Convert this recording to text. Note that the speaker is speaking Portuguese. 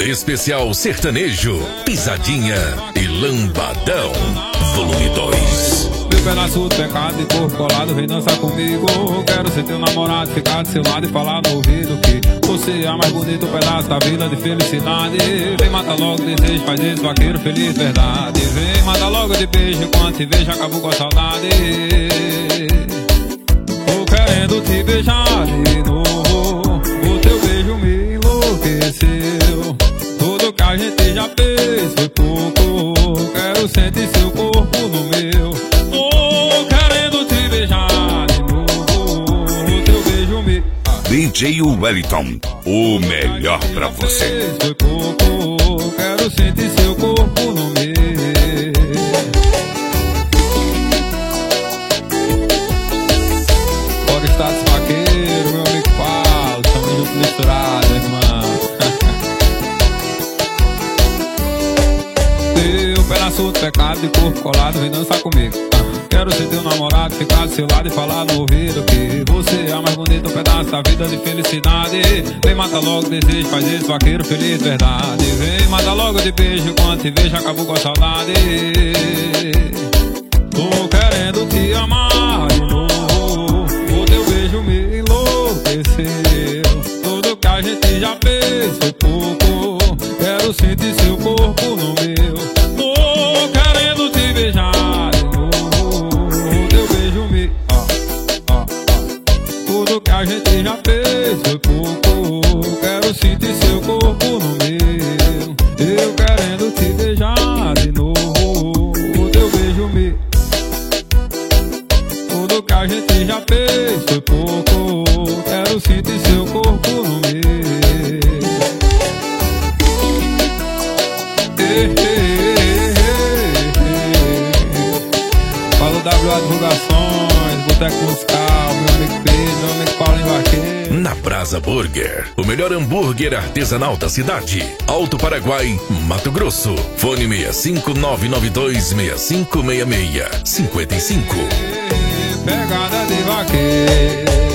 Especial Sertanejo, Pisadinha e Lambadão, volume 2. Meu pedaço do pecado e corpo colado, vem dançar comigo. Quero ser teu namorado, ficar do seu lado e falar no ouvido que você é a mais bonito pedaço da vida de felicidade. Vem matar logo o desejo, faz esse vaqueiro feliz, verdade. Vem matar logo de beijo, quando te vejo acabou com a saudade. Tô querendo te beijar de novo, o teu beijo me enlouqueceu. Tudo que a gente já fez foi pouco, quero sentir seu corpo no meu. Tô querendo te beijar de novo, o teu beijo me... DJ Wellington, o melhor pra você. Foi pouco, quero sentir seu corpo no meu. Fora status vaqueiro, meu amigo Paulo, estamos juntos misturados, irmão. Teu pedaço do pecado de corpo colado, vem dançar comigo. Quero ser teu namorado, ficar do seu lado e falar no ouvido que você é a mais bonita pedaço da vida de felicidade. Vem matar logo o desejo, faz esse vaqueiro feliz, verdade. Vem matar logo de beijo, quando te vejo acabou com a saudade. Tô querendo te amar de novo, o teu beijo me enlouqueceu. Tudo que a gente já fez foi pouco, quero sentir seu corpo no meu. Tô querendo te beijar de novo, o teu beijo me... Tudo que a gente já fez foi pouco, quero sentir seu corpo no meu. Eu querendo te beijar de novo, o teu beijo me... Tudo que a gente já fez foi pouco, quero sentir seu corpo no meu. Falo WA Divulgações, Boteco Musical, meu amigo Pedro, meu amigo Paulinho Vaqueiro. Na Brasa Burger, o melhor hambúrguer artesanal da cidade. Alto Paraguai, Mato Grosso. Fone 65992656655. Pegada de vaqueiro.